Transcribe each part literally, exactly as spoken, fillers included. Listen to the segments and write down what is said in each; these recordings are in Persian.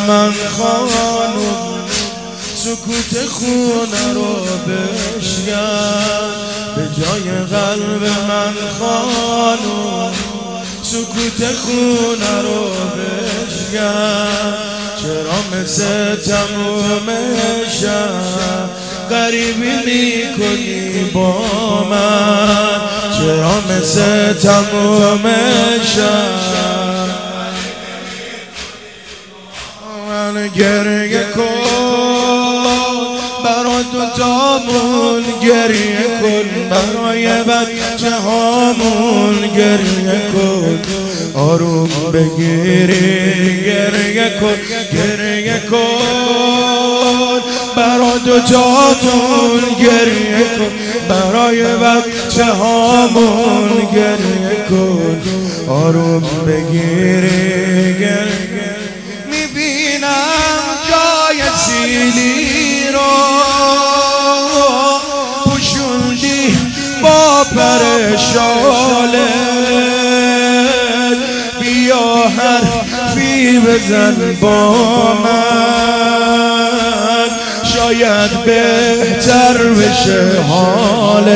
من خانم سکوت خونه رو بشکن، به جای قلب من خانم سکوت خونه رو بشکن. چرا مثل تموم شب غریبی میکنی با من؟ چرا مثل تموم شب من گریه کن برای دوتامون، گریه کن برای بچه هامون، گریه کن آروم بگیری، گریه کن گریه کن برای دوتامون، گریه کن برای بچه هامون، گریه کن آروم بگیری، گریه. میبینم جای سیلی رو پوشوندی با پرشاله، بیا حرفی بزن با من، شاید بهتر بشه حالت.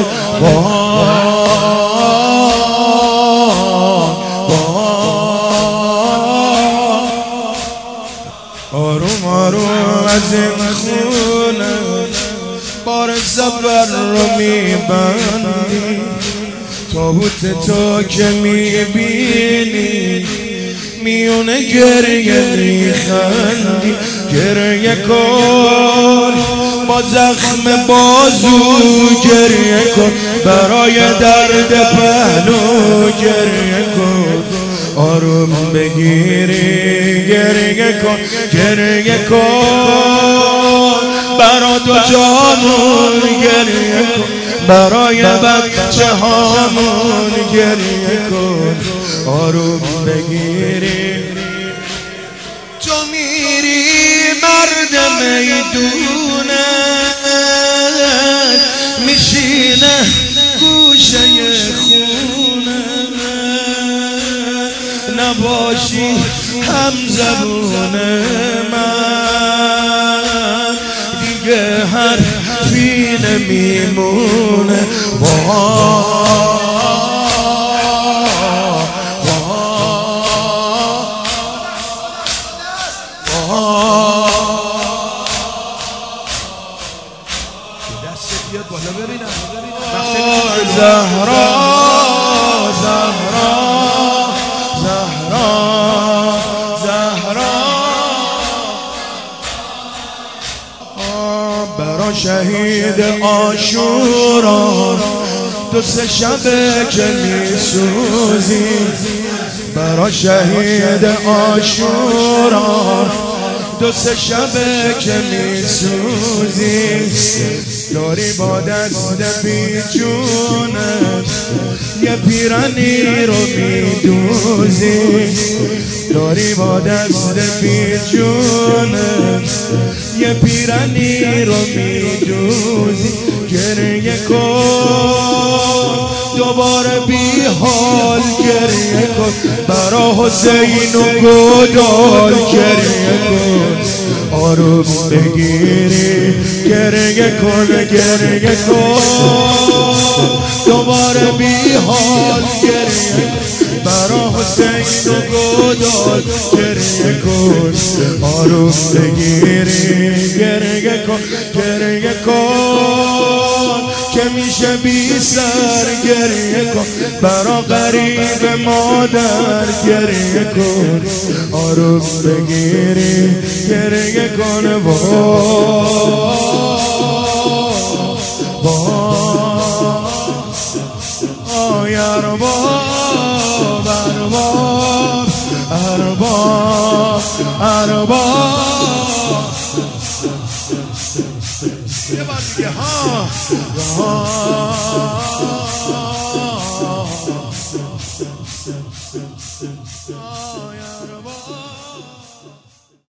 آروم آروم از این خونه بار سفر رو میبندی، تابوت تو که میبینی میونه گریه میخندی، گریه کن با زخم بازو، گریه کن برای درد پهلو، گریه کن آروم بگیری، گریه کن گریه کن برای دو جانون، گریه کن برای بچه هامون، گریه کن آروم بگیری. تو میری مرد میدونه میشینه گوشه خونه، نباشی هم زبون من دیگه حرفی نمیمونه. زهرا زهرا زهرا زهرا برا شهید عاشورا دو سه شبه که میسوزی، برا شهید عاشورا دو سه شبه که میسوزی، داری با دست بیجونت یه پیرانی رو میدوزی، داری با دست بیجونت یه پیرانی رو میدوزی، گریه کن دوباره بی حال، گریه کن برا حسین و گودال، گریه کن آروم بگیری، گریه کن گریه کن دوباره بی حال، گریه کن برا حسین و گودال، گریه کن آروم بگیری، گریه کن گریه کن که میشه بی سر، گریه کن برا غریب مادر، گریه کن آروم بگیری، گریه کن وای وای ارباب ارباب ارباب ارباب. یه بار دیگه ها ها